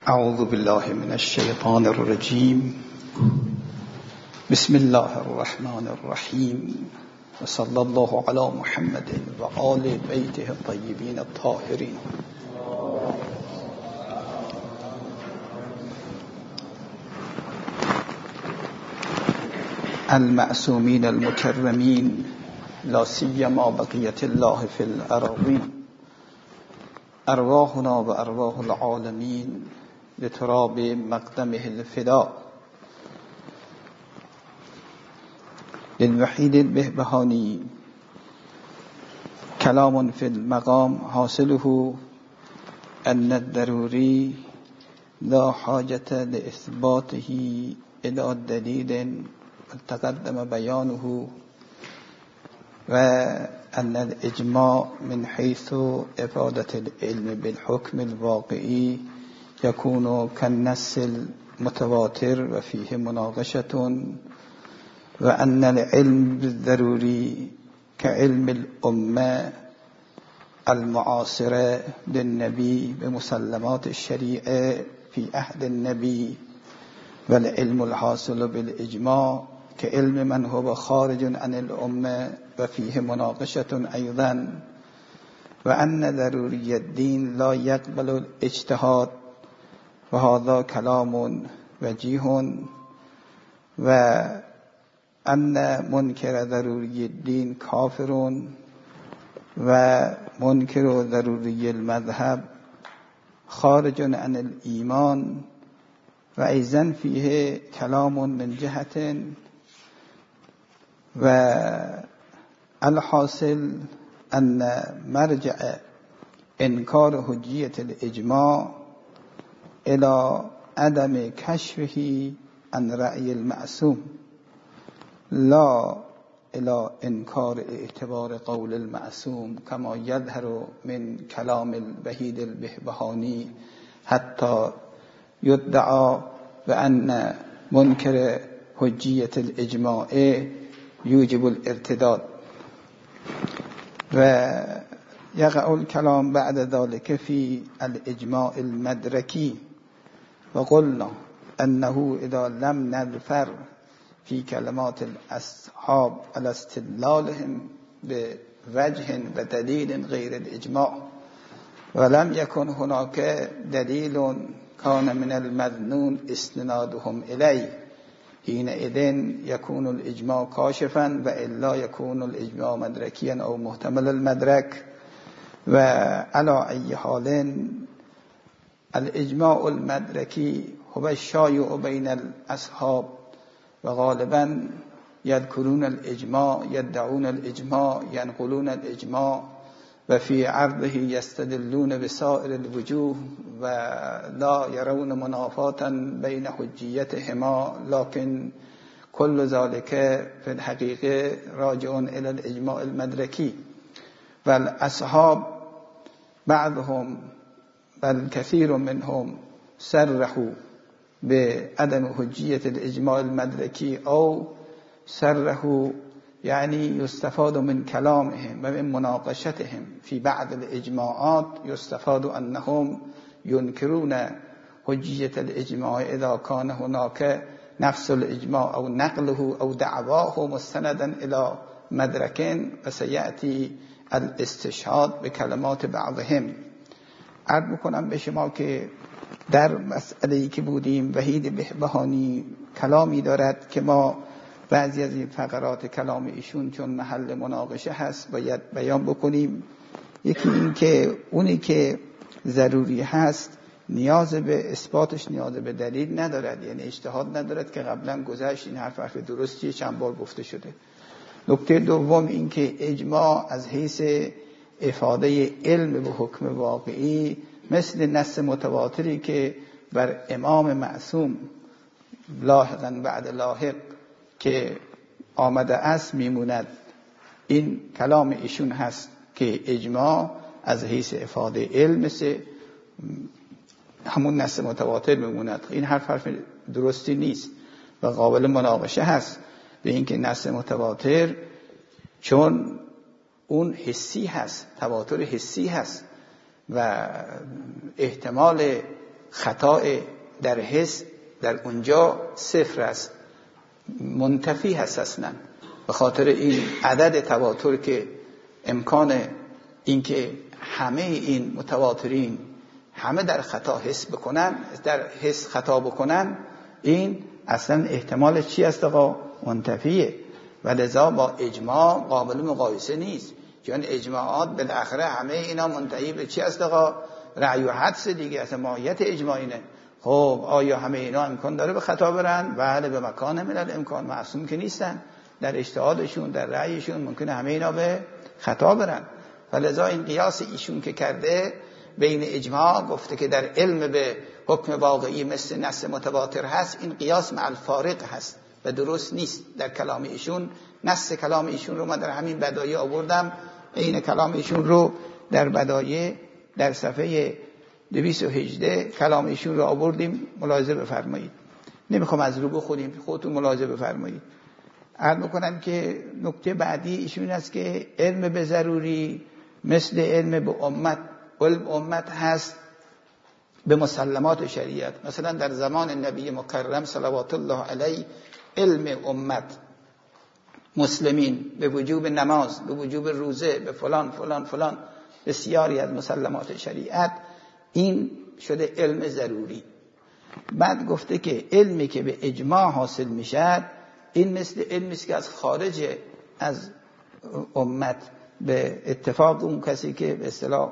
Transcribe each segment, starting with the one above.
اعوذ بالله من الشیطان الرجیم. بسم الله الرحمن الرحیم و صلی الله علی محمد و آل بیته الطیبین الطاهرین. المعصومین المکرمین لا سیما بقیة الله فی الأراضین. ارواحنا و ارواح العالمین لتراب مقدمه الفداء. للوحید البهبهانی کلام فی المقام حاصله ان الضروری لا حاجة لإثباته الى دلیل تقدم بیانه و ان الاجماع من حيث افادة العلم بالحكم الواقعي يكون كالنص المتواتر وفيه مناقشة، وأن العلم بالضروري كعلم الأمة المعاصرة للنبي بمسلمات الشريعة في عهد النبي، والعلم الحاصل بالإجماع كعلم من هو خارج عن الأمة وفيه مناقشة أيضا، وأن ضروري الدين لا يقبل الاجتهاد، وهذا كلام وجيه، وأن منكر ضروري الدين كافر، ومنكر ضروري المذهب خارج عن الإيمان. وأيضا فيه كلام من جهة، والحاصل أن مرجع إنكار حجية الإجماع إلى عدم كشفه عن رأي المعصوم، لا إلى إنكار اعتبار قول المعصوم كما يظهر من كلام الوحيد البهبهاني، حتى يدعى بأن منكر حجية الإجماع يوجب الارتداد. ويقع الكلام بعد ذلك في الإجماع المدركي، وقلنا أنه إذا لم نظفر في كلمات الأصحاب على استدلالهم بوجه ودليل غير الإجماع، ولم يكن هناك دليل كان من المظنون استنادهم إليه، حينئذ يكون الإجماع كاشفا، وإلا يكون الإجماع مدركيا أو محتمل المدرك. وعلى أي حال الإجماع المدركي هو الشائع بين الأصحاب، وغالبا يذكرون الإجماع، يدعون الإجماع، ينقلون الإجماع، وفي عرضه يستدلون بسائر الوجوه، ولا يرون منافاة بين حجيتهما، لكن كل ذلك في الحقيقة راجع إلى الإجماع المدركي. والأصحاب بعضهم بل كثير منهم صرحوا بعدم حجية الإجماع المدركي، أو صرحوا يعني يستفاد من كلامهم ومن مناقشتهم في بعض الإجماعات، يستفاد أنهم ينكرون حجية الإجماع إذا كان هناك نفس الإجماع أو نقله أو دعواه مستندا إلى مدرك، وسيأتي الاستشهاد بكلمات بعضهم. عرض میکنم به شما که در مسئله‌ای که بودیم وحید بهبهانی کلامی دارد که ما بعضی از این فقرات کلام ایشون چون محل مناقشه هست باید بیان بکنیم. یکی این که اونی که ضروری هست نیاز به اثباتش نیاز به دلیل ندارد، یعنی اجتهاد ندارد که قبلا گذشت، این حرف درستیه، چند بار گفته شده. نکته دوم این که اجماع از حیث افاده علم به حکم واقعی مثل نص متواتری که بر امام معصوم لاحقا بعد لاحق که آمده است میموند. این کلام ایشون هست که اجماع از حیث افاده علم مثل همون نص متواتر میموند. این حرف درستی نیست و قابل مناقشه هست به اینکه نص متواتر چون اون حسی هست، تواتر حسی هست و احتمال خطا در حس در اونجا صفر است، منتفی هست اصلا. به خاطر این عدد تواتر که امکان اینکه همه این متواترین همه در خطا حس بکنن، در حس خطا بکنن، این اصلا احتمال چی است آقا؟ منتفیه. و لذا با اجماع قابل مقایسه نیست، چون اجماعات بالاخره همه اینا منتهی به چی است آقا؟ رأی و حدس دیگه. اصلا ماهیت اجماع اینه. خب آیا همه اینا امکان داره به خطا برن؟ بله، به مکان من الامکان. معصوم که نیستن، در اجتهادشون در رأیشون ممکنه همه اینا به خطا برن. ولذا این قیاس ایشون که کرده بین اجماع، گفته که در علم به حکم واقعی مثل نص متواتر هست، این قیاس مع الفارق هست و درست نیست در کلام ایشون. نص کلام ایشون رو من در همین بدایع آوردم، این کلام ایشون رو در بدایع در صفحه 218 کلام ایشون رو آوردیم، ملاحظه بفرمایید. نمیخوام از رو بخونیم، خودتون ملاحظه بفرمایید. عرض میکنم که نکته بعدی ایشون است که علم به ضروری مثل علم به امت، علم امت هست به مسلمات شریعت. مثلا در زمان نبی مکرم صلوات الله علیه علم امت مسلمین به وجوب نماز، به وجوب روزه، به فلان فلان فلان بسیاری از مسلمات شریعت، این شده علم ضروری. بعد گفته که علمی که به اجماع حاصل میشد، این مثل علمی است که از خارج از امت به اتفاق اون کسی که به اصطلاح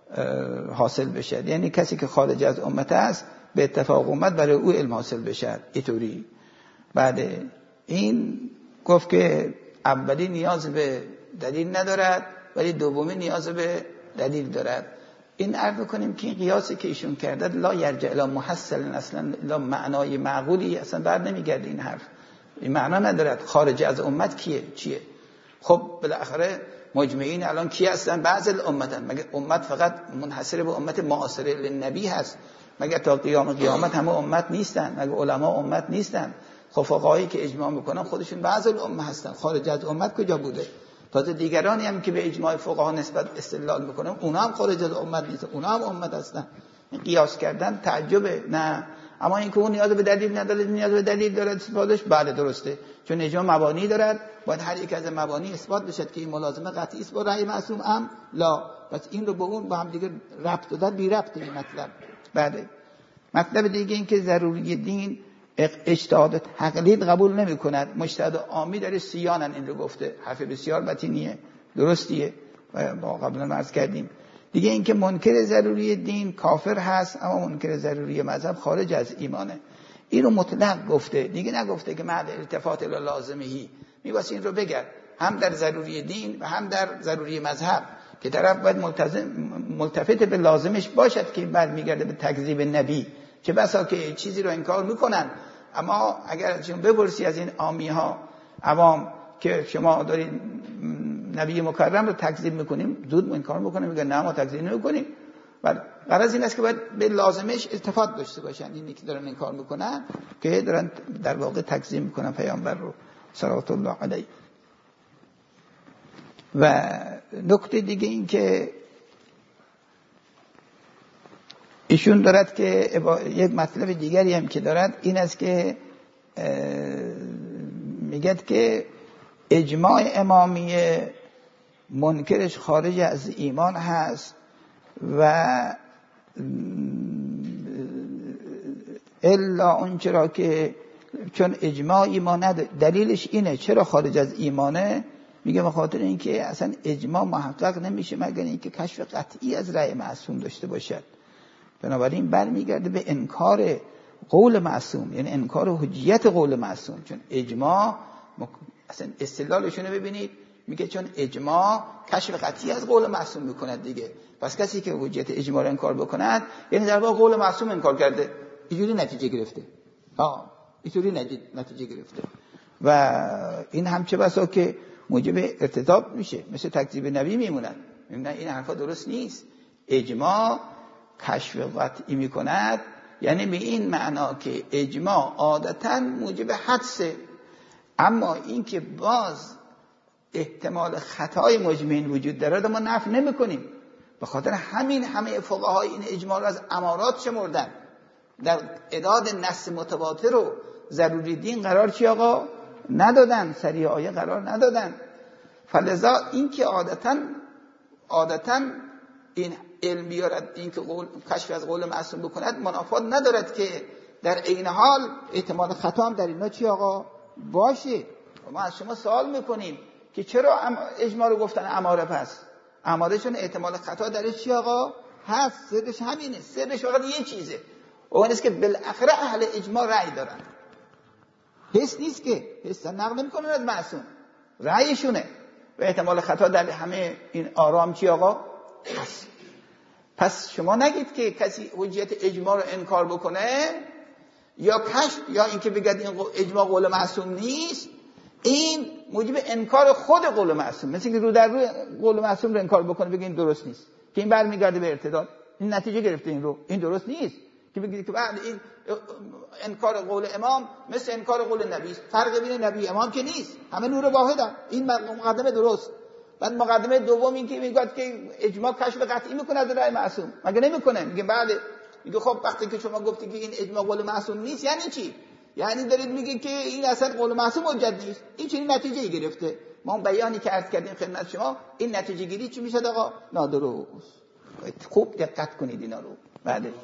حاصل بشد، یعنی کسی که خارج از امت است به اتفاق امت برای او علم حاصل بشد. اینطوری. بعد این گفت که اولی نیاز به دلیل ندارد ولی دومی نیاز به دلیل دارد. این عرض کنیم که این قیاسی که ایشون کرده لا یرجع الی محصل، اصلا لا معنای معقولی اصلا بر نمیگرده. این حرف این معنا ندارد. خارج از امت کیه؟ چیه؟ خب بالاخره مجمعین الان کی هستن؟ بعض الامتن. مگه امت فقط منحصر به امت معاصره لنبی هست؟ مگه تا قیامت همه امت نیستن؟ مگه علما امت نیستن؟ خب فقهایی که اجماع میکنن خودشون بعض الامه هستن. خارج از امت کجا بوده؟ تازه دیگرانی هم که به اجماع فقها نسبت استدلال میکنن اونا هم خارج از امت نیستن، اونا هم امت هستن. این قیاس کردن تعجبه. نه، اما این که اون نیاز به دلیل نداره، نیاز به دلیل داره استفادهش، بله درسته، چون اجماع مبانی دارد، باید هر یک از مبانی اثبات بشد که این ملازمه قطعی است با رأی معصوم ام لا. پس این رو به اون با هم دیگه ربط دادن، بی ربط این مطلب. بعد مطلب دیگه این که ضروری دین اجتهاد تقلید قبول نمی کند. مجتهد عامی داره سیانن این رو گفته، حرف بسیار متینیه، درستیه و با قبلا عرض کردیم. دیگه این که منکر ضروری دین کافر هست، اما منکر ضروری مذهب خارج از ایمانه. این رو مطلق گفته، دیگه نگفته که بعد التفات الی لازمهی. می‌واسه این رو بگرد هم در ضروری دین و هم در ضروری مذهب که طرف باید ملتفت به لازمش باشد که بعد میگرده به تکذیب نبی. چه بسا که چیزی رو انکار میکنن، اما اگر چون بپرسی از این عامی ها عوام که شما دارین نبی مکرم رو تکذیب میکنیم، زود انکار میکنیم، میگن نه ما تکذیب نمیکنیم. ولی غرض این است که باید به لازمش التفات داشته باشن. اینی که دارن انکار میکنن که دارن در واقع تکذیب میکنن پیامبر رو صلوات الله علیه. و نکته دیگه این که ایشون دارد که یک مطلب دیگری هم که دارد این است که میگد که اجماع امامیه منکرش خارج از ایمان هست و الا اون چرا که چون اجماع ایمان نداره. دلیلش اینه چرا خارج از ایمانه؟ میگه به خاطر اینکه اصلا اجماع محقق نمیشه مگر اینکه کشف قطعی از رأی معصوم داشته باشد. بنابراین برمیگرده به انکار قول معصوم، یعنی انکار حجیت قول معصوم. چون اجماع اصلا استدلالشونه ببینید، میگه چون اجماع کشف قطعی از قول معصوم میکند دیگه. پس کسی که حجیت اجماع رو انکار بکند یعنی در واقع قول معصوم انکار کرده. اینجوری نتیجه گرفته. اینجوری نتیجه گرفته. و این هم چه بسا که موجب ارتداد میشه، مثل تکذیب نبی میمونن. نه این حرفا درست نیست. اجماع کشف قطعی میکند یعنی به این معنا که اجماع عادتا موجب حدسه، اما این که باز احتمال خطای مجمعین وجود داره ما نفی نمیکنیم. به خاطر همین همه فقهای این اجماع رو از امارات شمردن. در اعداد نص متواتر و ضروری دین قرار چی آقا ندادن، صریح آیه قرار ندادن. فلذا این که عادتاً این علم بیارد، این که کشف از قول معصوم بکند منافات ندارد که در عین حال احتمال خطا هم در اینا چی آقا باشه. ما از شما سوال میکنیم که چرا اجماع رو گفتن اماره؟ پس امارهشون احتمال خطا درش چی آقا هست. سرش همینه، سرش فقط یه چیزه، اون است که بالاخره اهل اجماع رأی دارن. حس نیست که حس نقل نمیکنن از معصوم، رأیشونه و احتمال خطا در همه این آرام چی آقا هست. پس شما نگید که کسی حجیت اجماع رو انکار بکنه یا کشف یا اینکه بگید این اجماع قول معصوم نیست، این موجب انکار خود قول معصوم، مثل که رو در رو قول معصوم رو انکار بکنه بگید این درست نیست که این برمیگرده به ارتداد. این نتیجه گرفته این رو، این درست نیست که بگید که بعد این انکار قول امام مثل انکار قول نبی، فرق بین نبی امام که نیست، همه نور واحدن. این مقدمه درست. بعد مقدمه دوم این که میگه که اجماع کشف قطعی میکنه از رأی معصوم، مگه نمیکنه؟ میگه بله. میگه خب وقتی که شما گفتی که این اجماع قول معصوم نیست یعنی چی؟ یعنی دارید میگه که این اصلا قول معصوم حجت نیست. این چنین نتیجه‌ای گرفته. ما بیانی که عرض کردیم خدمت شما، این نتیجه گیری چی میشه آقا؟ نادرست. خوب دقت کنید اینا رو. بله. معذرت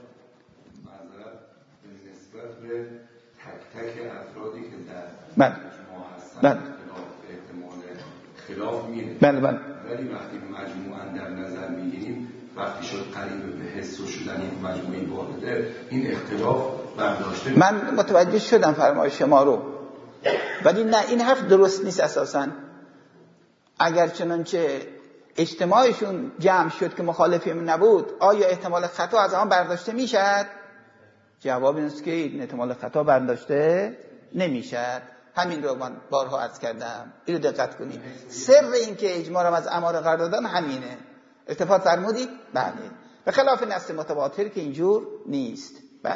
به نسبت به تک تک افرادی که در مجموعه هستن احتمال خلاف میره. بله بله. ولی وقتی مجموعاً در نظر میگیریم، وقتی شد قریب به حس و شدن این مجموعی واحده، این اختلاف برداشته. من متوجه شدم فرمایش شما رو، ولی نه این حرف درست نیست اساساً. اگر چنانچه اجتماعشون جمع شد که مخالفی نبود، آیا احتمال خطا از آن برداشته میشد؟ جواب این است که این احتمال خطا برداشته نمیشد. همین رو من بارها عرض کردم، اینو دقت کنید. سر این که اجماع را از اماره قرار دادن همینه. التفات فرمودید؟ بله. به خلاف نص متواتر که اینجور نیست. بله.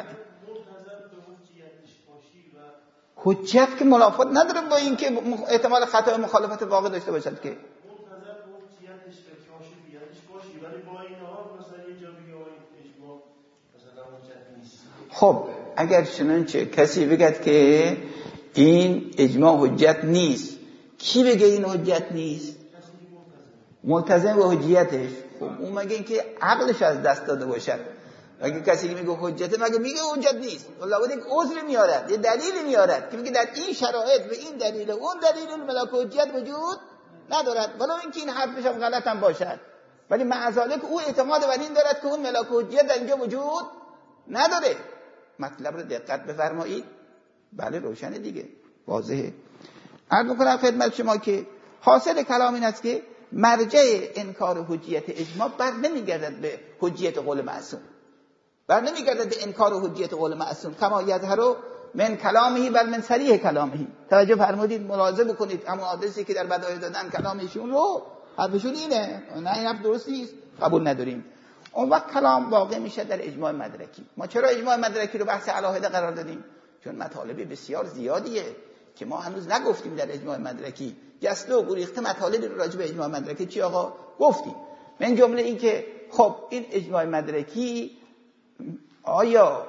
حجت که منافات نداره با این که احتمال خطا و مخالفت واقع داشته باشد که خب اگر چنانچه کسی بگد که این اجماع حجت نیست، کی بگه این حجت نیست؟ ملتزم به حجیتش. خب اون مگه این که عقلش از دست داده باشد؟ مگه کسی که میگه حجته مگه میگه حجت نیست؟ والله بود یک عذر میارد، یه دلیل میارد که میگه در این شرایط به این دلیل اون دلیل ملاک حجت وجود ندارد، ولو اینکه این حرفش هم غلط هم باشد، ولی معذالک او اعتقاد بر این دارد که اون ملاک حجت در اینجا وجود نداره. مطلب رو دقت بفرمایید. بله روشنه دیگه، واضحه. عرض می‌کنم خدمت شما که حاصل کلام این است که مرجع انکار حجیت اجماع بر نمیگردد به حجیت قول معصوم، بر نمیگردد به انکار حجیت قول معصوم کما یظهر من کلامه بل من صریح کلامه. توجه فرمودید، ملاحظه بکنید اما آدرسی که در بدایع دادن کلامشون رو، حرفشون اینه، نه این حرف درست نیست، قبول نداریم. اون وقت کلام واقع میشه در اجماع مدرکی. ما چرا اجماع مدرکی رو بحث علاهده قرار دادیم؟ چون مطالب بسیار زیادیه که ما هنوز نگفتیم در اجماع مدرکی. جسته و گریخته مطالب رو راجع به اجماع مدرکی چی آقا گفتیم. من جمله این که خب این اجماع مدرکی آیا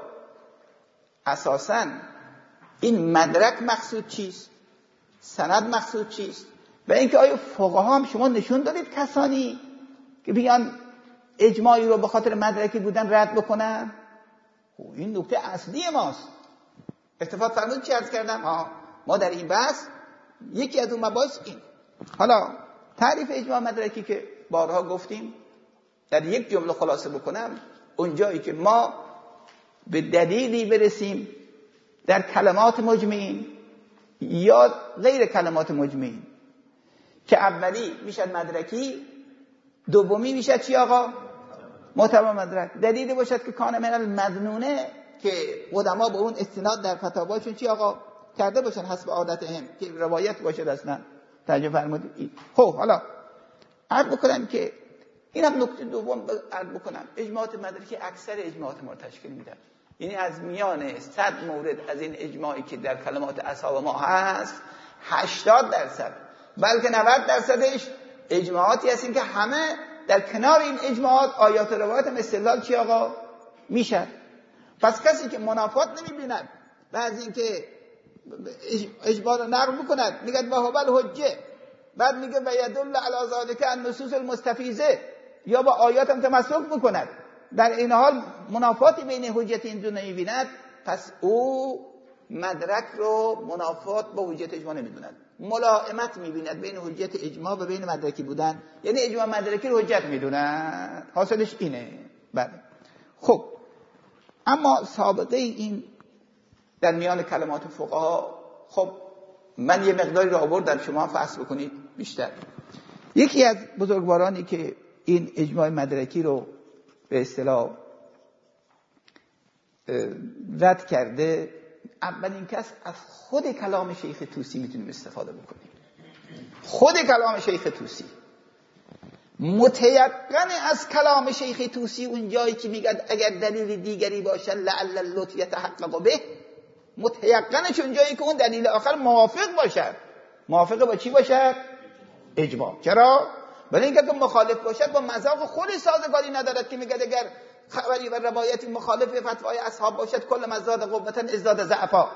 اساساً این مدرک مقصود چیست؟ سند مقصود چیست؟ و اینکه آیا فقها هم شما نشون دارید کسانی که بیان اجماعی رو به خاطر مدرکی بودن رد بکنن؟ این نکته اصلی ماست. اتفاق فرمود چی عرض کردم؟ ما در این بحث یکی از اون مباحث این. حالا تعریف اجماع مدرکی که بارها گفتیم، در یک جمله خلاصه بکنم، اونجایی که ما به دلیلی برسیم در کلمات مجمعین یا غیر کلمات مجمعین که اولی میشد مدرکی، دومی میشد چی آقا؟ معتبر مدرک. دلیلی باشد که کان من المظنونه که قدما به اون استناد در فتاواشون چی آقا کرده باشن حسب عادتهم، که روایت باشد اصلا. توجه فرمودید؟ خب حالا عرض بکنم که اینم نکته دوم عرض بکنم، اجماعات مدرکی اکثر اجماعات ما تشکیل میدن. یعنی از میان 100 مورد از این اجماعی که در کلمات اصحاب ما هست 80% بلکه 90% اجماعاتی هستین که همه در کنار این اجماعات آیات و روایات هم استدلال چی آقا میشن. پس کسی که منافات نمیبیند و از اینکه اجماع رو نقل میکند میگه وهو الحجه، بعد میگه و یدل علی ذلک النصوص المستفیضه، یا با آیات هم تمسک میکند، در این حال منافاتی بین حجت این دو نمیبیند، پس او مدرک رو منافات با حجت اجماع نمیدوند، ملائمت میبیند بین حجت اجماع و بین مدرکی بودن، یعنی اجماع مدرکی رو حجت میدونند. حاصلش اینه. بله. خب اما سابقه این در میان کلمات فقها، خب من یه مقداری رو آوردم، شما فحص بکنید بیشتر. یکی از بزرگوارانی که این اجماع مدرکی رو به اصطلاح رد کرده، اولین کس از خود کلام شیخ طوسی میتونیم استفاده بکنیم. خود کلام شیخ طوسی، متیقن از کلام شیخ طوسی اون جایی که میگه اگر دلیل دیگری باشه لعل اللطف یتحقق به، متیقنش اون جایی که اون دلیل آخر موافق باشد. موافق با چی باشد؟ اجماع. چرا؟ برای اینکه مخالف باشد با مذاق خود سازگاری ندارد، که میگه اگر خبری و روایتی مخالف فتوای اصحاب باشد کل مزاد قوتا ازداد ضعفا.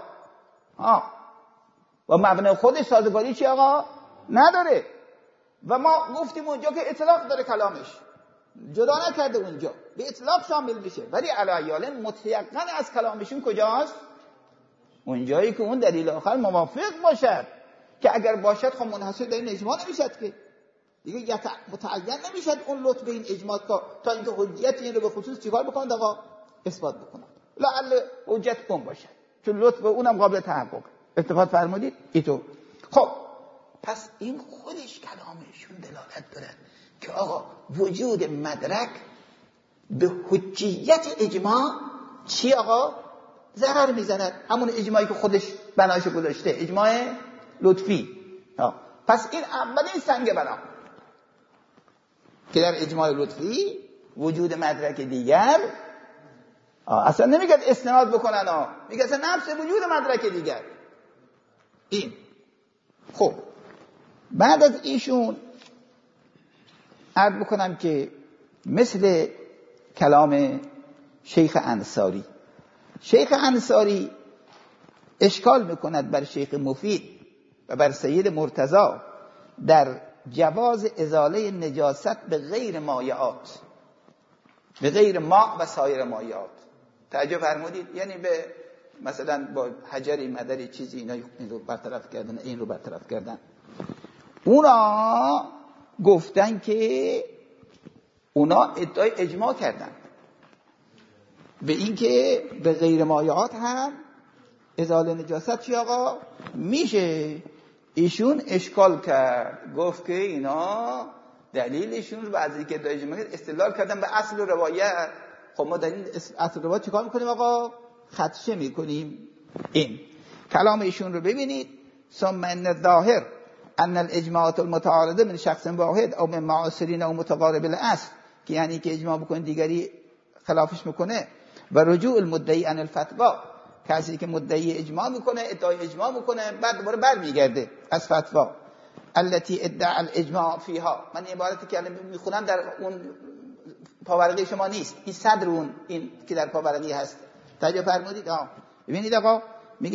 و مبنای خودش سازگاری چی آقا؟ نداره. و ما گفتیم اونجا که اطلاق داره کلامش، جدا نکرده اونجا، به اطلاق شامل میشه، ولی علیاله متیقن از کلامشون کجاست؟ اونجایی که اون دلیل آخر موافق باشد، که اگر باشد خب منحصر به این اجماع نمیشد، که دیگه متعین نمیشد اون لطف به این اجماع تا اینکه حجت این رو به خصوص چیکار بکنند آقا؟ اثبات بکنند. لعل حجت اون باشد، چون لطف به اونم قابل تحقق. اتفاق فرمودید اینطور. خب پس این خودش کلامشون دلالت دارد که آقا وجود مدرک به حجیت اجماع چی آقا؟ ضرر میزند. همون اجماعی که خودش بناش گذاشته، اجماع لطفی. پس این اولین سنگ بنا که در اجماع لطفی وجود مدرک دیگر اصلا نمیگه استناد بکنن، میگه اصلا نفس وجود مدرک دیگر. این خب بعد از ایشون عرض بکنم که مثل کلام شیخ انصاری، شیخ انصاری اشکال میکند بر شیخ مفید و بر سید مرتضی در جواز ازاله نجاست به غیر مایعات، به غیر ماء و سایر مایعات. توجه فرمودید؟ یعنی به مثلا با حجری مدری چیزی اینا این رو برطرف کردن، این رو برطرف کردن. اونا گفتن که اونا ادعای اجماع کردن به این که به غیر مایعات هم ازاله نجاست چی آقا؟ میشه. ایشون اشکال کرد، گفت که اینا دلیلشون بعضی که ادعای اجماع استدلال کردن به اصل و روایت. خب ما دلیل اصل و روایت چیکار میکنیم آقا؟ خدشه میکنیم. این کلام ایشون رو ببینید. ثم ان الظاهر ان الاجماعات المتعارضه من شخص واحد او من معاصرین او متقارب الاصل، که یعنی که اجماع بکنه دیگری خلافش میکنه. و رجوع المدعی عن الفتوا، کسی که مدعی اجماع میکنه، ادعای اجماع میکنه، بعد دوباره برمیگرده از فتوا. التي ادعى الاجماع فيها، من عبارتی که میخونم در اون پاورقی شما نیست، این صدر اون این که در پاورقی هست. توجه فرمودید؟ ببینید آقا میگه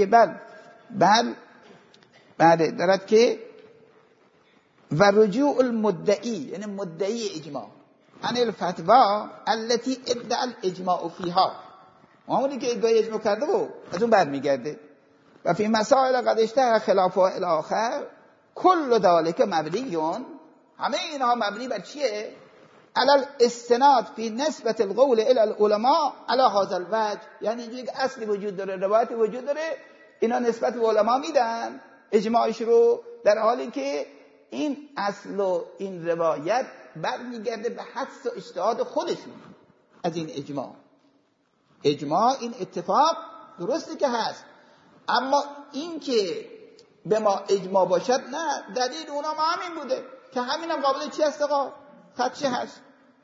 بعد دارد که و رجوع المدعی، یعنی مدعی اجماع، عن الفتوا التي ادعى الاجماع فيها، همونی که ادعای اجماع کرده و از اون برمیگرده. و فی مسائل قد اشتهر خلافها الاخر کل ذلك مبنیون، همه اینها مبنی بر چیه؟ علی الاستناد فی نسبت القول الى العلماء علی هذا الوجه، یعنی اینجوری که اصلی وجود داره، روایتی وجود داره، اینا نسبت به علما میدن اجماعش رو، در حالی که این اصل و این روایت برمیگرده به حدس و اجتهاد خودشون از این اجماع این اتفاق درسته که هست، اما این که به ما اجماع باشد نه، دلیل اونا ما همین بوده که همین هم قابل چی هست آقا؟ خدشه هست.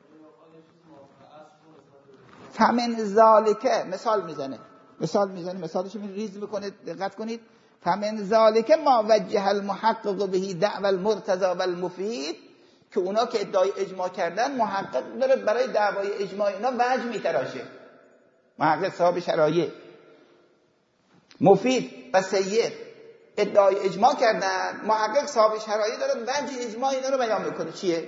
فمن ذالکه مثال میزنه، مثالش ریز میکنه، دقت کنید. فمن ذالکه ما وجه المحقق بهی دعوى المرتضی و المفید، که اونا که ادعای اجماع کردن محقق داره برای دعوای اجماع اینا وجه میتراشه. محقق صاحب شرایع، مفید و سید ادعای اجماع کردن. محقق صاحب شرایع داره وجه اجماع اینا رو بیان میکنه. چیه؟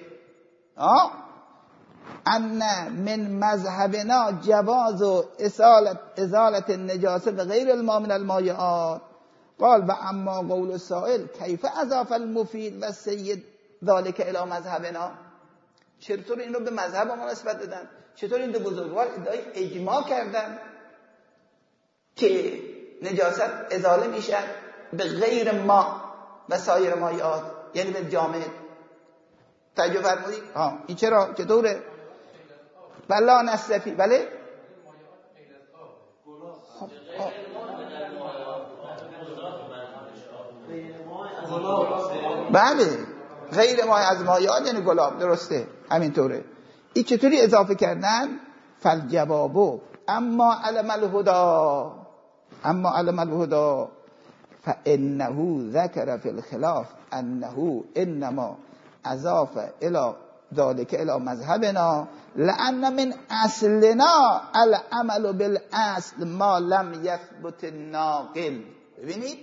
ان من مذهبنا جواز و ازالت النجاسه به غیر الماء من المایعات. قال و اما قول السائل کیف اضاف المفید و سید ذالک الی مذهبنا. چطور این رو به مذهب ما نسبت دادن؟ چطور این دو بزرگوار ادعای اجماع کردن که نجاست ازاله میشه به غیر ما و سایر مایعات، یعنی به جامد. توجه فرمودید؟ این چرا؟ چطوره؟ بلا نصفی. بله؟ بله غیر ما از مایعات یعنی گلاب. درسته، همینطوره. این چطوری اضافه کردن؟ فالجواب اما علم الهدى فانه ذکر فی الخلاف انه انما اضاف الى ذلك الى مذهبنا لان من اصلنا العمل بالاصل ما لم يثبت الناقل. ببینید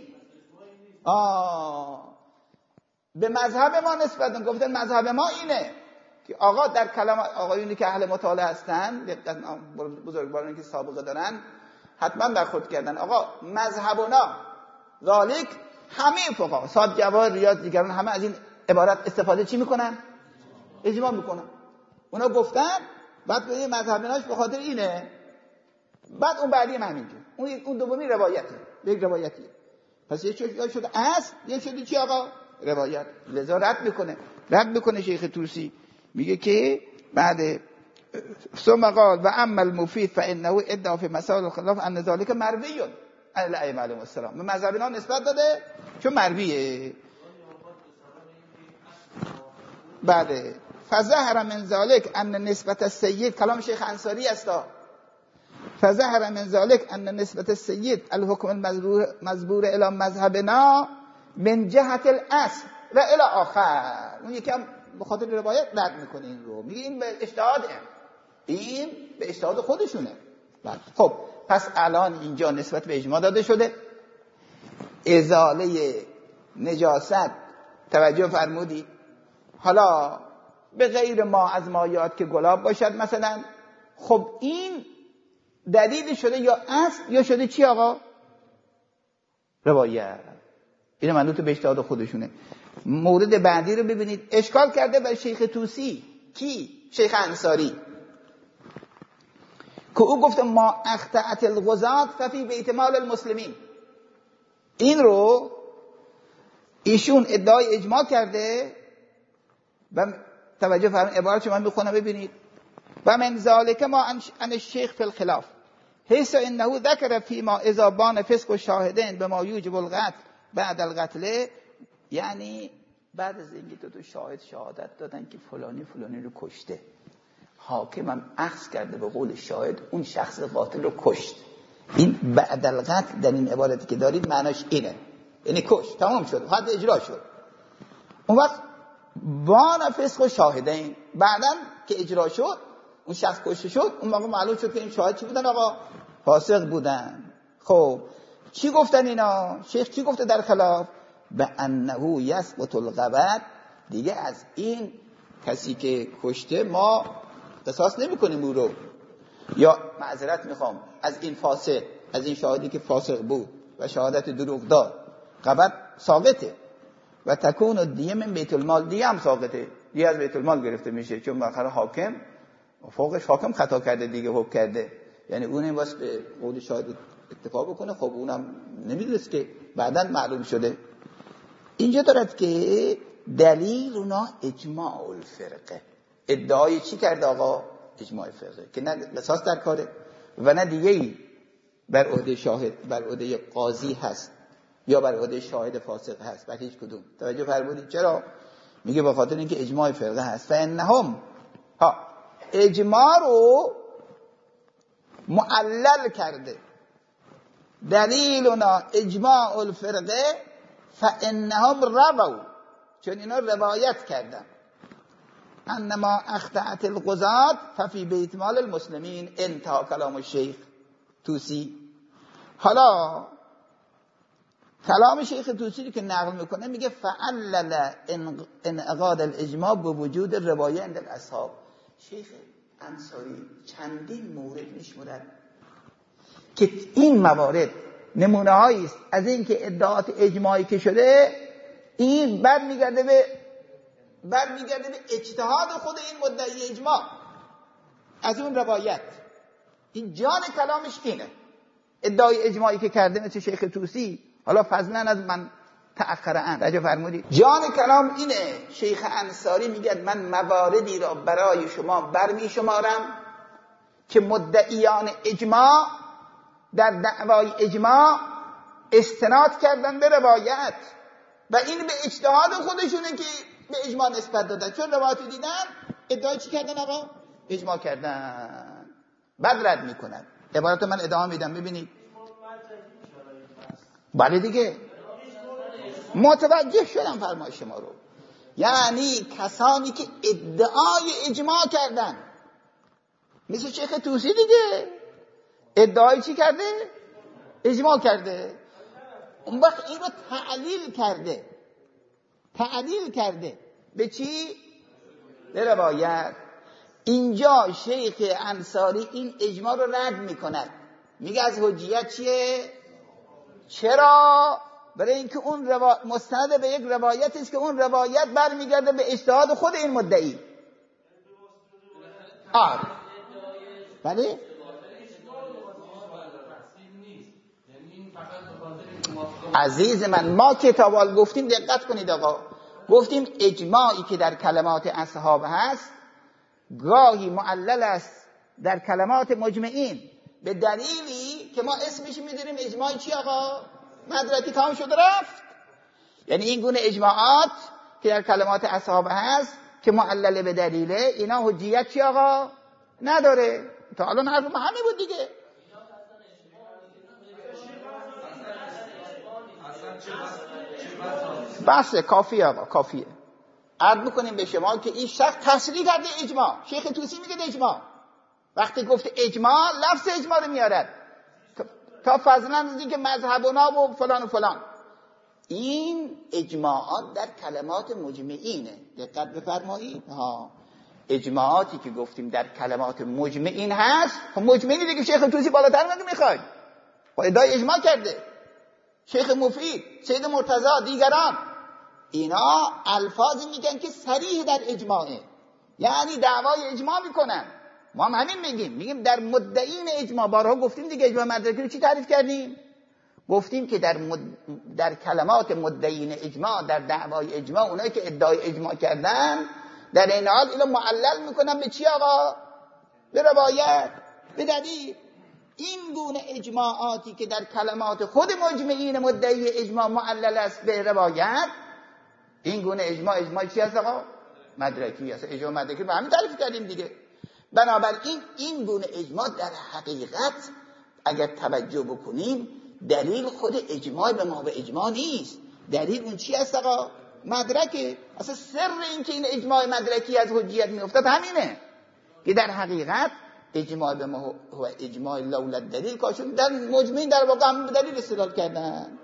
به مذهب ما نسبت دادن. گفتن مذهب ما اینه که آقا در کلام آقایونی که اهل مطالعه هستن، بزرگوارانی که سابقه دارن حتما برخورد کردن. آقا مذهبنا ذالک، همه فقها صاحب جواهر ریاض دیگران همه از این عبارت استفاده چی میکنن؟ اجماع میکنن. اونا گفتن بعد که مذهبناش به خاطر اینه، بعد اون بعدی هم همینجور. اون دومی روایته، یک روایتیه. پس یک شده اصل، یک شده چی آقا؟ روایت. لذا رد میکنه شیخ طوسی، میگه که بعد ثم قال و اما المفید فانه ادعا فی مسائل الخلاف ان ذلك مروی عن الائمه علیهم السلام. به مذهبنا نسبت داده چون مرویه. بعد فظهر من ذلك ان نسبت السید، کلام شیخ انصاری است، فظهر من ذلك ان نسبت السید الحكم المذبور الى مذهبنا من جهت الاصل و الى آخر. اون یکم به خاطر روایت رد میکنه این رو، میگه این به اجتهاده، این به اجتهاد خودشونه. خب پس الان اینجا نسبت به اجماع داده شده. ازاله نجاست توجه فرمودی. حالا به غیر ما از مایعات که گلاب باشد مثلا، خب این دلیل شده یا اصل یا شده چی آقا؟ روایت. این منوط به اجتهاد خودشونه. مورد بعدی رو ببینید، اشکال کرده بر شیخ طوسی. کی؟ شیخ انصاری، که او گفت ما اخطأت الغزاة ففی بیت مال المسلمین. این رو ایشون ادعای اجماع کرده و توجه فرمایید عبارت من میخونم ببینید. و من ذالک ما عن الشیخ فی الخلاف حیث انه ذکر فیما اذا بان فسق الشاهدین بما یوجب القتل بعد القتل. یعنی بعد از اینکه دو شاهد شهادت دادن که فلانی رو کشته، حاکمم اخذ کرده به قول شاهد اون شخص قاتل رو کشت. این بعد القتل در این عبارتی که دارید معناش اینه، یعنی کشت، تمام شد، حد اجرا شد. اون وقت بان فسق و شاهدین، بعدن که اجرا شد اون شخص کشته شد، اون موقع معلوم شد که این شاهد چی بودن آقا؟ فاسق بودن. خب چی گفتن اینا؟ شیخ چی گفته در خلاف؟ به انه یثبت الغبط. دیگه از این کسی که کشته ما قصاص نمی کنیم او رو، یا معذرت میخوام از این فاسق، از این شاهدی که فاسق بود و شهادت دروغ داد، غبط ساقطه. و تکون الدیه من بیت المال، دیگه هم ساقطه، دیگه از بیت المال گرفته میشه، چون بالاخره حاکم فوقش حاکم خطا کرده دیگه، حکم کرده، یعنی اونم واسه به قول شاهد اتفاق بکنه. خب اونم نمیدونست که بعداً معلوم شده. اینجا دارد که دلیل اونا اجماع الفرقه. ادعای چی کرده آقا؟ اجماع فرقه، که نه قصاص در کاره و نه دیگه‌ای بر عهده شاهد، بر عهده قاضی هست یا بر عهده شاهد فاسق هست، بر هیچ کدوم. توجه فرمودید چرا؟ میگه به خاطر اینکه اجماع فرقه هست. فانهم اجماع رو معلل کرده. دلیلنا اجماع الفرقه فانهم رووا، چون اینا روایت کردن، انما اخطأت القضاة ففي بیت مال المسلمین. انتهى کلام الشیخ. طوسی. حالا کلام شیخ طوسی که نقل میکنه میگه فعلل انعقاد الاجماع به وجود روایه عند الاصحاب. شیخ انصاری چندین مورد میشمرد که این موارد نمونه هایی است از این که ادعات اجماعی که شده این برمیگرده به اجتهاد خود این مدعی اجماع از اون روایت. این جان کلامش اینه. ادعای اجماعی که کرده مثل شیخ طوسی، حالا فضلا از من تأخرا رجا فرمودید، جان کلام اینه. شیخ انصاری میگه من مواردی را برای شما برمی شمارم که مدعیان اجماع در دعوای اجماع استناد کردن به روایت و این به اجتهاد خودشونه که به اجماع نسبت دادن، چون روایت دیدن ادعای چی کردن آقا؟ اجماع کردن. بعد رد میکنن. عبارت من ادامه میدم ببینید. بله دیگه متوجه شدم فرمایش شما رو. یعنی کسانی که ادعای اجماع کردن مثل شیخ طوسی دیگه ادعای چی کرده؟ اجماع کرده. اون وقت این رو تعلیل کرده به چی؟ به روایت. اینجا شیخ انصاری این اجماع رو رد میکند، میگه از حجیت چیه؟ چرا؟ برای اینکه اون مستند به یک روایت است که اون روایت برمیگرده به اجتهاد خود این مدعی. بله؟ عزیز من ما کتابال گفتیم، دقت کنید آقا، گفتیم اجماعی که در کلمات اصحاب هست گاهی معلل است در کلمات مجمعین به دلیلی که ما اسمش میذاریم اجماع چی آقا؟ مدرکی. تمام شد رفت. یعنی این گونه اجماعات که در کلمات اصحاب هست که معلل به دلیله، اینا حجیت چی آقا؟ نداره. تا الان حرف ما همین بود دیگه. بس کافیه آقا، کافیه. عرض میکنیم به شما که این شخص تصریح کرده اجماع. شیخ طوسی میگه اجماع. وقتی گفت اجماع لفظ اجماع رو میارد تا فضلا از این که مذهبنا و فلان و فلان. این اجماعات در کلمات مجمعینه. دقت بفرمایید. اجماعاتی که گفتیم در کلمات مجمعین هست، خب مجمعینی دیگه شیخ طوسی بالاتر مگه میخواد؟ و ادعای اجماع کرده. شیخ مفید، سید مرتضی، دیگران، اینا الفاظی میگن که صریح در اجماعه، یعنی دعوای اجماع میکنن. ما هم همین میگیم در مدعین اجماع. بارها گفتیم دیگه اجماع مدرکی رو چی تعریف کردیم؟ گفتیم که در کلمات مدعین اجماع، در دعوای اجماع، اونایی که ادعای اجماع کردن در این حال اینو معلل میکنن به چی آقا؟ به روایت، به دلیل. این گونه اجماعاتی که در کلمات خود مجمعین مدعی اجماع معلل است به روایت، این گونه اجماع چی هست آقا؟ مدرکی هست. اجماع مدرکی با همین تعریف کردیم دیگه. بنابراین این گونه اجماع در حقیقت اگر توجه بکنیم دلیل خود اجماع به ما به اجماع نیست. دلیل اون چی هست آقا؟ مدرکه. اصلا سر این که این اجماع مدرکی از حجیت میافتاد همینه که در حقیقت اجماع به ما هو اجماع لولا دلیل کاشون در مجمعین در واقع هم به دلیل استدلال کردن.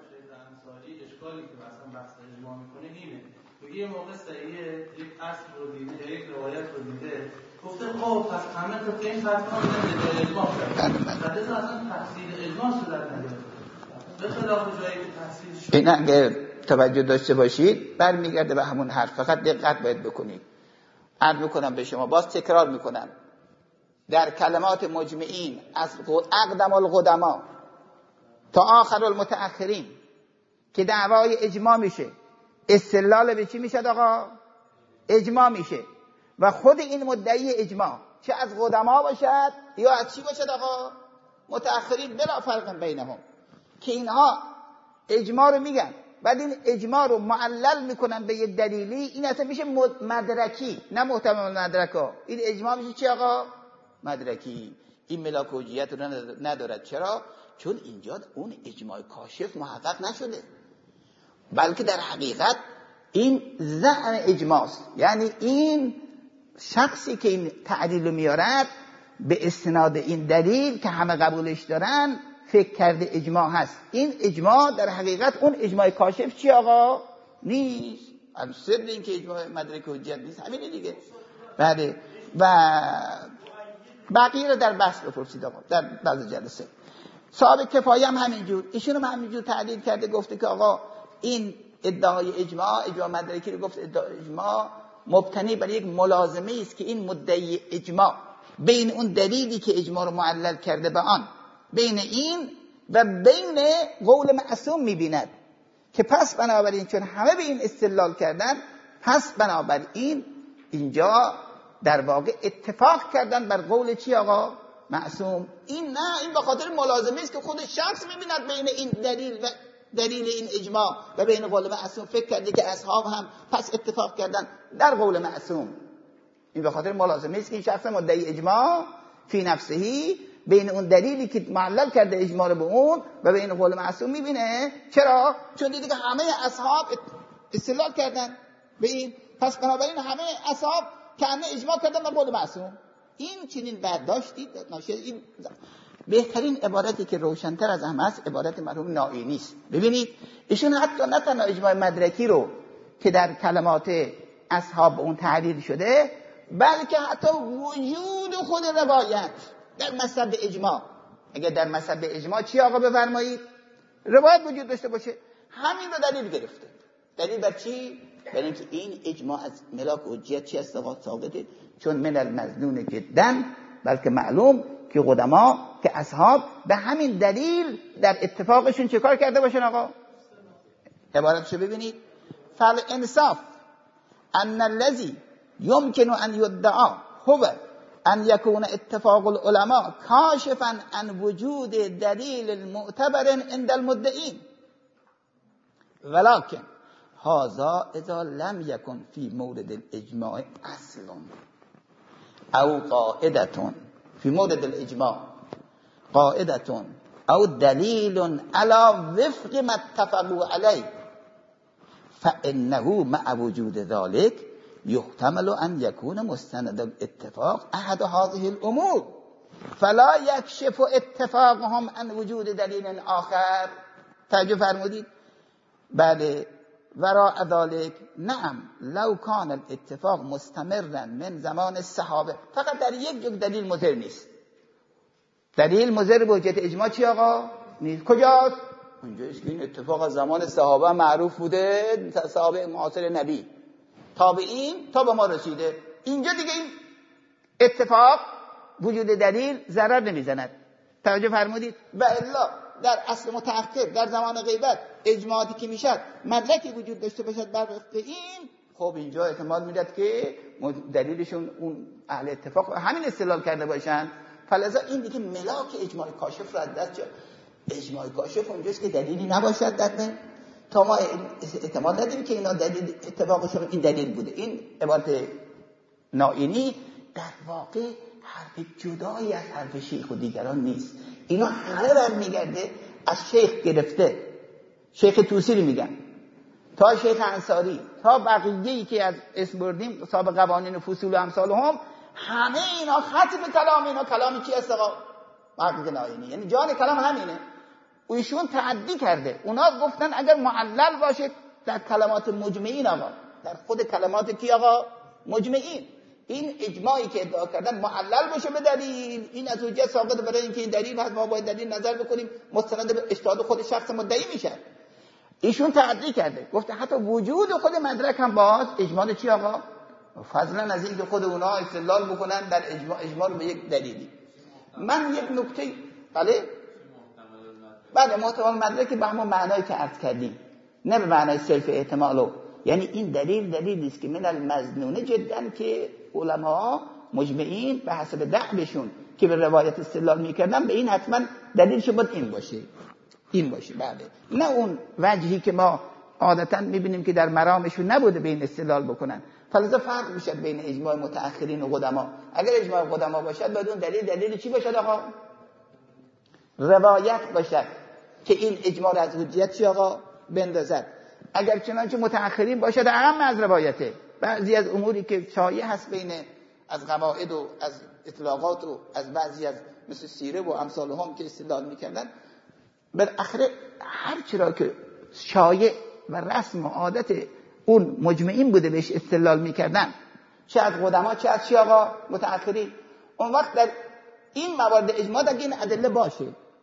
اشکالی که مثلا بحث اجماع میکنه اینه، یه موقع صحیح یک اصل رو دیده، یک روایت رو دیده، گفته خب پس همه تا این فتوا میدن به اجماع کردن. بعد اصلا تفسیر اجماع صورت نداره. به خلاف جایی که تفسیر شد. این اگه توجه داشته باشید برمیگرده به همون حرف. فقط دقت باید بکنید. عرض میکنم به شما، باز تکرار میکنم، در کلمات مجمعین از اقدم القدما تا آخر المتأخرین که دعوای اجماع میشه، استدلال به چی میشد آقا؟ اجماع میشه. و خود این مدعی اجماع چه از قدما باشد یا از چی باشد آقا؟ متأخرین، بلا فرق بینهم، که اینها اجماع رو میگن بعد این اجماع رو معلل میکنن به یه دلیلی، این اصلا میشه مدرکی، نه محتمل مدرکا. این اجماع میشه چی آقا؟ مدرکی. این ملاک حجیت رو ندارد. چرا؟ چون اینجا اون اجماع کاشف محقق نشده، بلکه در حقیقت این زعم اجماعست. یعنی این شخصی که این تعدیل رو میارد به استناد این دلیل که همه قبولش دارن فکر کرده اجماع هست. این اجماع در حقیقت اون اجماع کاشف چی آقا؟ نیست. سر این که اجماع مدرک حجت نیست همینه دیگه. بله. و بقیه رو در بحث بپرسید آقا در بعض جلسه. صاحب کفایه هم همینجور، ایشون هم همینجور تعلیل کرده، گفته که آقا این ادعای اجماع مدرکی رو گفت ادعای اجماع مبتنی بر یک ملازمه است که این مدعی اجماع بین اون دلیلی که اجماع رو معلل کرده به آن، بین این و بین قول معصوم میبیند که پس بنابراین چون همه به این استدلال کردن، پس بنابراین اینجا در واقع اتفاق کردن بر قول چی آقا؟ معصوم. این نه، این به خاطر ملازمه است که خود شخص میبیند بین این دلیل و دلیل این اجماع و بین قول معصوم فکر کرده که اصحاب هم پس اتفاق کردن در قول معصوم. این به خاطر ملازمه است که این شخص مدعی اجماع فی نفسهی بین اون دلیلی که معلل کرده اجماع رو به اون و بین قول معصوم میبینه. چرا؟ چون دیدی که همه اصحاب استدلال کردن به این، پس بنابراین همه اصحاب که همه اجماع کردن به قول معصوم. این چنین برداشتی ناشی این بهترین عبارتی که روشن‌تر از همه است عبارت مرحوم نائینی است. ببینید ایشون حتی نه تنها اجماع مدرکی رو که در کلمات اصحاب اون تعبیر شده، بلکه حتی وجود خود روایت در مذهب اجماع. اگر در مذهب اجماع چی آقا بفرمایید؟ روایت وجود داشته باشه، همین رو دلیل گرفته. دلیل بر چی؟ برای اینکه این اجماع از ملاک حجیت چی است ثابته، چون من المظنون جدا، بلکه معلوم که قدما که اصحاب به همین دلیل در اتفاقشون چه کار کرده باشن آقا؟ عبارتشو ببینید. فالانصاف ان الذي يمكن ان يدعى هو ان يكون اتفاق العلماء كاشفا عن وجود دلیل المعتبر عند المدعين، ولكن هذا اذا لم يكن في مورد الاجماع اصل او قاعده في مورد الاجماع قاعده او دلیل على وفق ما اتفقوا عليه، فانه مع وجود ذلك يحتمل ان يكون مستند الاتفاق احد هذه الامور فلا يكشف اتفاقهم عن وجود دلیل آخر. توجه فرمودید؟ بله. وراء ذلك نعم لو كان الاتفاق مستمرا من زمان الصحابه. فقط در یک جور دلیل مضر نیست. دلیل مضر به حجت اجماع چی آقا؟ نیست. کجاست؟ اونجاست که این اتفاق از زمان صحابه معروف بوده، صحابه معاصر نبی، تابعین تا به ما رسیده. اینجا دیگه این اتفاق وجود دلیل ضرر نمیزند. توجه فرمودید؟ و الا در اصل متأخر در زمان غیبت اجماعاتی که میشد مدرکی وجود داشته باشد بر وفق این، خب اینجا احتمال میداد که دلیلشون اون اهل اتفاق همین استدلال کرده باشن. فلذا این دیگه ملاک اجماع کاشف را از دست جا. اجماع کاشف اونجاست که دلیلی نباشد در بین، تا ما احتمال ندیم که اینا دلیل اتفاقشون این دلیل بوده. این عبارت نائینی در واقع حرف جدایی از حرف شیخ و دیگران نیست. اینا همه برمیگرده از شیخ گرفته، شیخ توسی میگن، تا شیخ انصاری، تا بقیه‌ای که از اسم بردیم صاحب قوانین و فصول و امثال هم، همه اینا ختم کلام اینا کلامی کی است آقا؟ مرحوم نائینی. یعنی جان کلام همینه. و ایشون تعدی کرده. اونا گفتن اگر معلل باشه در کلمات مجمعین آقا، در خود کلمات کی آقا؟ مجمعین. این اجماعی که ادعا کردن معلل باشه به دلیل، این از حجت ثابت برای اینکه این دلیل هست، ما باید دلیل نظر بکنیم، مستند به اجتهاد خود شخص مدعی میشه. ایشون تعدی کرده، گفته حتی وجود خود مدرک هم باز اجماع چی آقا؟ فضلا از این که خود اونا استدلال بکنن در اجماع به یک دلیلی. من یک نکته بله محتمل مدرک به همون معنایی که عرض کردیم، نه به معنای صرف احتمالو. یعنی این دلیلی است که من المظنون جدا که علما مجمعین به حسب دعوشون که به روایت استدلال میکردن به این حتما دلیلش باید این باشه بله، نه اون وجهی که ما عادتا میبینیم که در مرامشون نبوده به این استدلال بکنن. فلذا فرق میشه بین اجماع متأخرین و قدما. اگر اجماع قدما باشد باید اون دلیل چی باشد آقا؟ روایت باشد که این اجماع از حجیت چی آقا بندازد. اگر چنانچه متأخرین باشد اهم از روایته. بعضی از اموری که شایع هست بین از قواعد و از اطلاقات و از بعضی از مثل سیره و امثال هم که استدلال میکردن، بالاخره هر چرا که شایع و رسم و عادت اون مجمعین بوده بهش استدلال میکردن، چه از قدما چه از شیعا متأخرین، اون وقت در این موارد اجماع در این ادله باشه،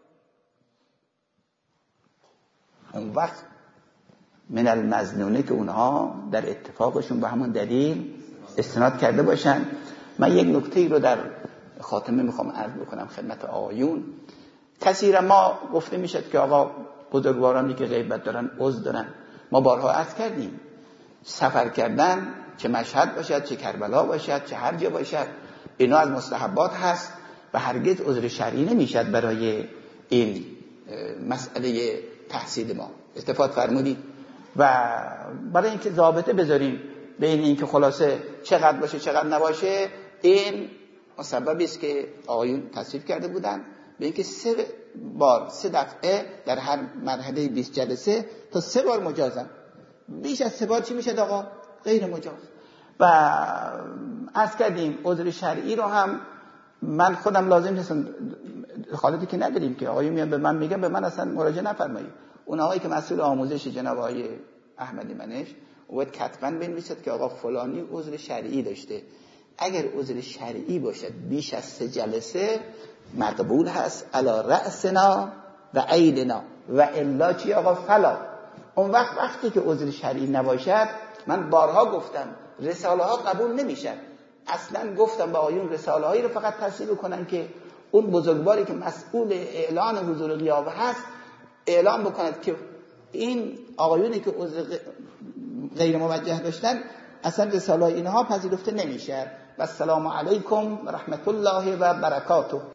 اون وقت من المظنونه که اونها در اتفاقشون به همون دلیل استناد کرده باشن. من یک نکته رو در خاتمه میخوام عرض بکنم خدمت آقایون. کثیرا ما گفته میشد که آقا بزرگوارانی که غیبت دارن عذر دارن. ما بارها عرض کردیم سفر کردن، چه مشهد باشد چه کربلا باشد چه هر جا باشد، اینا از مستحبات هست و هرگز عذر شرعی نمیشد برای این مسئله تحصیل ما. استفاده فرمودید و برای اینکه ضابطه بذاریم بین اینکه خلاصه چقدر باشه چقدر نباشه، این مسببی است که آقایون تصریف کرده بودن به اینکه 3 بار 3 دفعه در هر مرحله 20 جلسه تا 3 بار مجازن. بیش از 3 بار چی میشه آقا؟ غیر مجاز. و عرض کردیم عذر شرعی رو هم من خودم لازم نیستم، حالتی که نداریم که آقایون میان به من میگن به من اصلا مراجعه نفرمایید. اونهایی که مسئول آموزش جناب آقای احمدی منش باید کتباً بنویسد که آقا فلانی عذر شرعی داشته. اگر عذر شرعی باشد بیش از 3 جلسه مقبول هست علی رأسنا و عیننا، و الا چی آقا؟ فلا. اون وقتی که عذر شرعی نباشد، من بارها گفتم رساله ها قبول نمیشن. اصلا گفتم با آیون رساله هایی رو فقط تصدیق کنن که اون بزرگواری که مسئول اعلان حضور غیاب هست اعلام بکند که این آقایونی که عذر غیر موجه داشتن اصلا رساله اینها پذیرفته نمیشه. و السلام علیکم و رحمت الله و برکاته.